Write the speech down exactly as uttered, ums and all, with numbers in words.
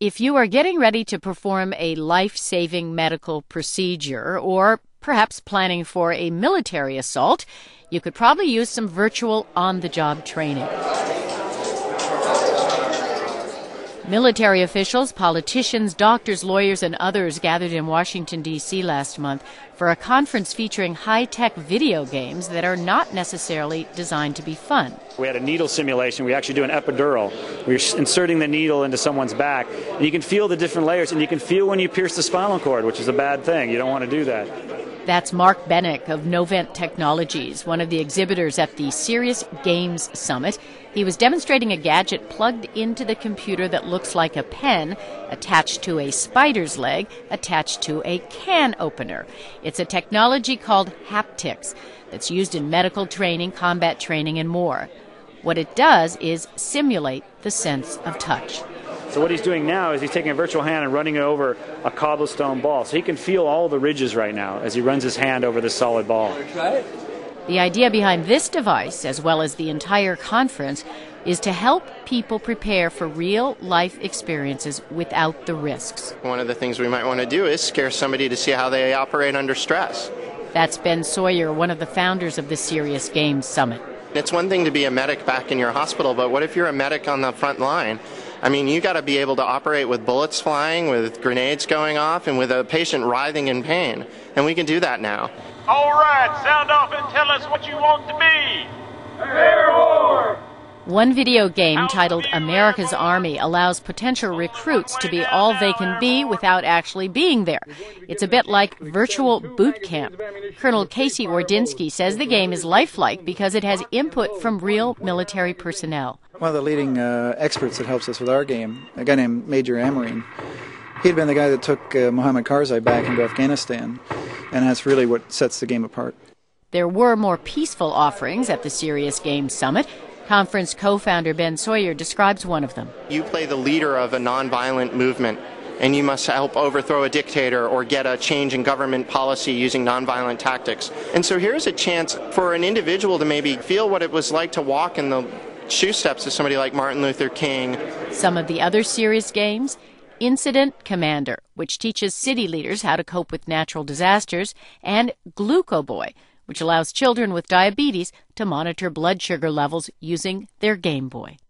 If you are getting ready to perform a life-saving medical procedure or perhaps planning for a military assault, you could probably use some virtual on-the-job training. Military officials, politicians, doctors, lawyers, and others gathered in Washington, D C last month for a conference featuring high-tech video games that are not necessarily designed to be fun. We had a needle simulation. We actually do an epidural. We're inserting the needle into someone's back, and you can feel the different layers, and you can feel when you pierce the spinal cord, which is a bad thing. You don't want to do that. That's Mark Bennick of Novent Technologies, one of the exhibitors at the Serious Games Summit. He was demonstrating a gadget plugged into the computer that looks like a pen, attached to a spider's leg, attached to a can opener. It's a technology called haptics that's used in medical training, combat training, and more. What it does is simulate the sense of touch. So what he's doing now is he's taking a virtual hand and running it over a cobblestone ball. So he can feel all the ridges right now as he runs his hand over this solid ball. The idea behind this device, as well as the entire conference, is to help people prepare for real-life experiences without the risks. One of the things we might want to do is scare somebody to see how they operate under stress. That's Ben Sawyer, one of the founders of the Serious Games Summit. It's one thing to be a medic back in your hospital, but what if you're a medic on the front line? I mean, you got to be able to operate with bullets flying, with grenades going off, and with a patient writhing in pain. And we can do that now. All right, sound off and tell us what you want to be. Air war! One video game titled America's Army allows potential recruits to be all they can be without actually being there. It's a bit like virtual boot camp. Colonel Casey Ordinsky says the game is lifelike because it has input from real military personnel. One of the leading uh, experts that helps us with our game, a guy named Major Amarine, he'd been the guy that took uh, Mohammed Karzai back into Afghanistan, and that's really what sets the game apart. There were more peaceful offerings at the Serious Games Summit. Conference co-founder Ben Sawyer describes one of them. You play the leader of a nonviolent movement, and you must help overthrow a dictator or get a change in government policy using nonviolent tactics. And so here's a chance for an individual to maybe feel what it was like to walk in the shoe steps of somebody like Martin Luther King. Some of the other serious games: Incident Commander, which teaches city leaders how to cope with natural disasters, and Glucoboy, which allows children with diabetes to monitor blood sugar levels using their Game Boy.